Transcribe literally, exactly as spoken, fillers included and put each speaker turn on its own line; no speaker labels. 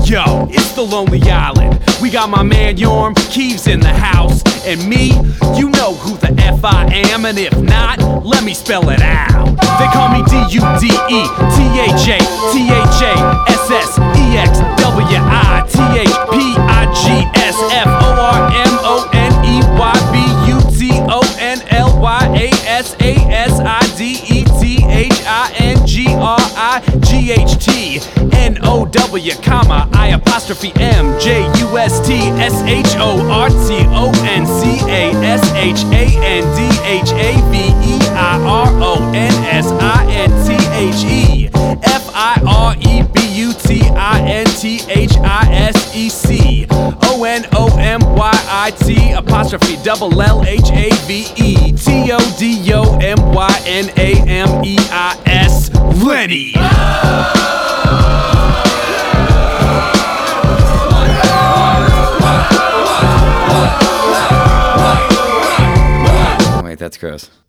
Yo, it's the Lonely Island. We got my man Yorm Keeves in the house. And me, you know who the F I am. And if not, let me spell it out. They call me D U D E T H A T H A S S E X W I T H P I G S F O R M O N E Y B U T O N L Y A S A S I D E T H I N G R I G H T N O W, comma, I apostrophe M J U S T S H O R T O N C A S H A N D H A V E I R O N S I N T H E F I R E B U T I N T H I S E C O N O M Y I T apostrophe double L H A V E T O D O M Y N A M E I S Lenny.
Wait, that's gross.